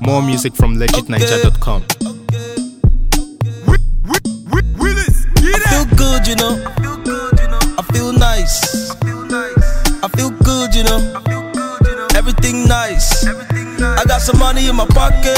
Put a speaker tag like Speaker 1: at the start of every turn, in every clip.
Speaker 1: More music from legitninja.com.
Speaker 2: I feel good, you know. I feel nice. I feel good, you know. Everything nice. I got some money in my pocket.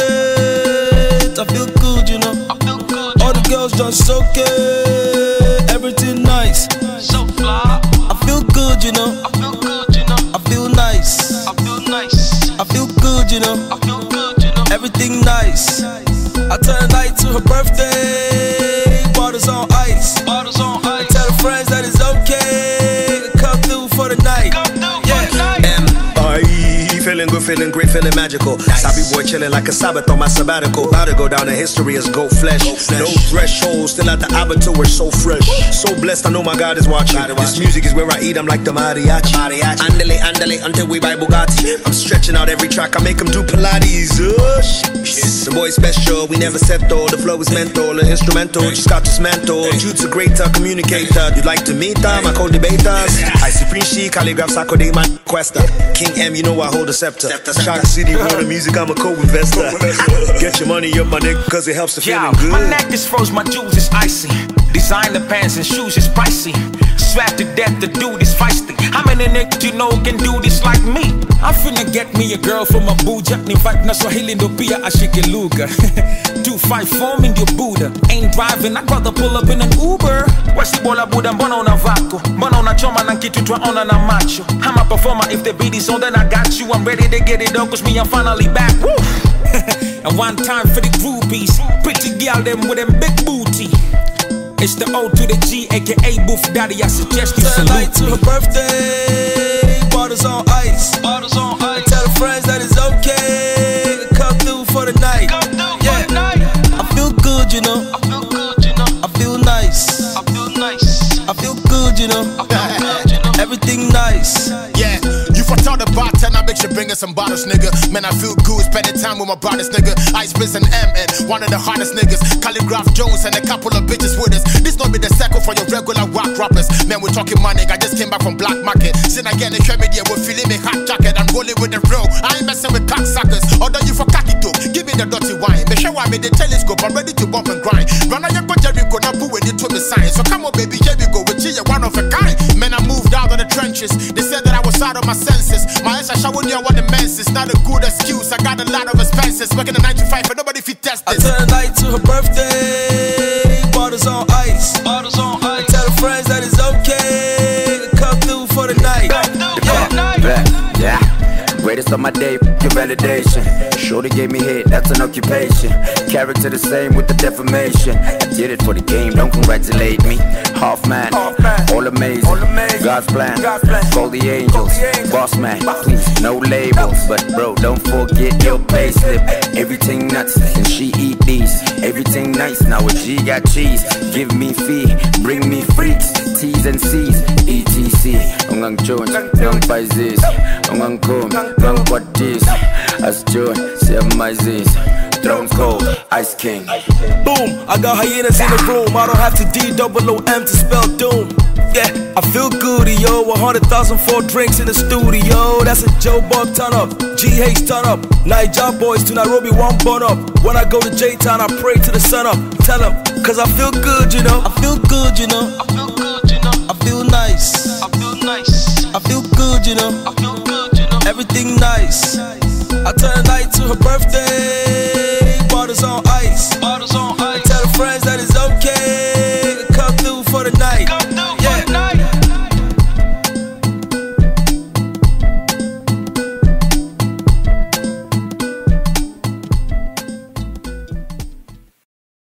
Speaker 2: I feel good, you know. All the girls done so good. Everything nice.
Speaker 3: So fly.
Speaker 2: I feel good, you know.
Speaker 3: I feel good, you know.
Speaker 2: I feel nice.
Speaker 3: I feel nice.
Speaker 2: I feel good, you know.
Speaker 3: I feel good, you know.
Speaker 2: Everything nice. I turn a night to her birthday. Bottles on ice.
Speaker 3: Bottles on ice.
Speaker 2: I tell her friends that it's okay to come through for the night.
Speaker 3: Come through for the night.
Speaker 4: Feeling good, feeling great, feeling magical. Nice. Sabi boy chilling like a Sabbath on my sabbatical. About to go down in history as gold flesh. No threshold, still at the abattoir, so fresh. So blessed, I know my God is watching. This music is where I eat, I'm like the mariachi. Andale, andale, until we buy Bugatti. I'm stretching out every track, I make them do Pilates. The boy special, we never settle. The flow is mental, the instrumental, just got dismantled. Jude's a greater communicator. You'd like to meet her, my co-debaters. I supreme chic, calligraph, Sako de my questa. King M, you know I hold a scepter. Shock City, Warner Music, I'm a co-investor. Get your money up, my nigga, cause it helps the feeling good.
Speaker 5: My neck is froze, my jewels is icy. Designer pants and shoes is pricey. Strapped to death, the dude is feisty. How many niggas you know can do this like me? I'm finna get me a girl from Abuja. Ni vibe na Swahili ndo pia ashike lugha. 254 in your Buddha. Ain't driving, I'd rather pull up in an Uber. Wesi bola Buddha, mbona una vako? Mbona unachoma na kitu twaona na macho? I'm a performer, if the beat is on then I got you. I'm ready to get it up, cause me I'm finally back. Woo! And one time for the groupies. Pretty girl them with them big booty. It's the O to the G, aka Boof Daddy. I suggest you
Speaker 2: salute
Speaker 5: salute
Speaker 2: to her birthday. Bottles on ice.
Speaker 3: Bottles on ice.
Speaker 2: I tell her friends that it's okay to come through for the night.
Speaker 3: Come through for the night.
Speaker 2: I feel good, you know.
Speaker 3: I feel good, you know.
Speaker 2: I feel nice.
Speaker 3: I feel nice.
Speaker 2: I feel good, you know.
Speaker 3: I feel good, you know.
Speaker 2: Everything nice.
Speaker 6: Yeah, you foretell the bartender, make sure bring us some bottles, nigga. Man, I feel good spending time with my brothers, nigga. Ice Bliss and MN, one of the hardest niggas. Calligraph Jones and a couple of bitches with us. This not be the circle for your regular rock rappers. Man, we talking money, I just came back from Black Market. Sin again, the media, we're feeling me hot jacket. I'm rolling with the real. I ain't messing with cocksuckers. Although you for cocky too, give me the dirty wine. Make sure I made the telescope, I'm ready to bump and grind. Run on your go Jericho, now put with it to the sign. So come on, baby, here we go. With you, one of a kind. Man, I moved out of the trenches. They said that I was out of my senses. My ass I showered near one of the menses. Not a good excuse, I got a lot of expenses. Working a 9 to 5, but nobody fit test this.
Speaker 2: I turn a night to her birthday. Bottles on ice.
Speaker 3: Bottles on
Speaker 2: I
Speaker 3: ice.
Speaker 2: tell her friends that it's okay to come through for the night.
Speaker 3: Come through for the night.
Speaker 7: Yeah. Greatest of my day, your validation. Shorty gave me head, that's an occupation. Character the same with the defamation. I did it for the game, don't congratulate me. Half man, all amazing. God's plan, call the angels. Boss man, please, no labels. But bro, don't forget your payslip. Everything nuts, and she eat these. Everything nice, now a G got cheese. Give me fee, bring me freaks. T's and C's, ETC. Ungang Jones, young Paises. Ungang Kom, young Quatis. As Joy, say my Z's. Throne cold, Ice King.
Speaker 2: Boom, I got hyenas in the room. I don't have to D-O-O-M to spell doom. Yeah, I feel goody, yo. 100,000 for drinks in the studio. That's a Joe Buck turn up, GH turn up. Niger boys to Nairobi, one bun up. When I go to J-Town, I pray to the sun up. Tell them, cause I feel good, you know. I feel good, you know.
Speaker 3: I feel good, you know.
Speaker 2: I feel nice.
Speaker 3: I feel nice.
Speaker 2: I feel good, you know.
Speaker 3: I feel good, you know.
Speaker 2: Everything nice. I turn a night to her birthday.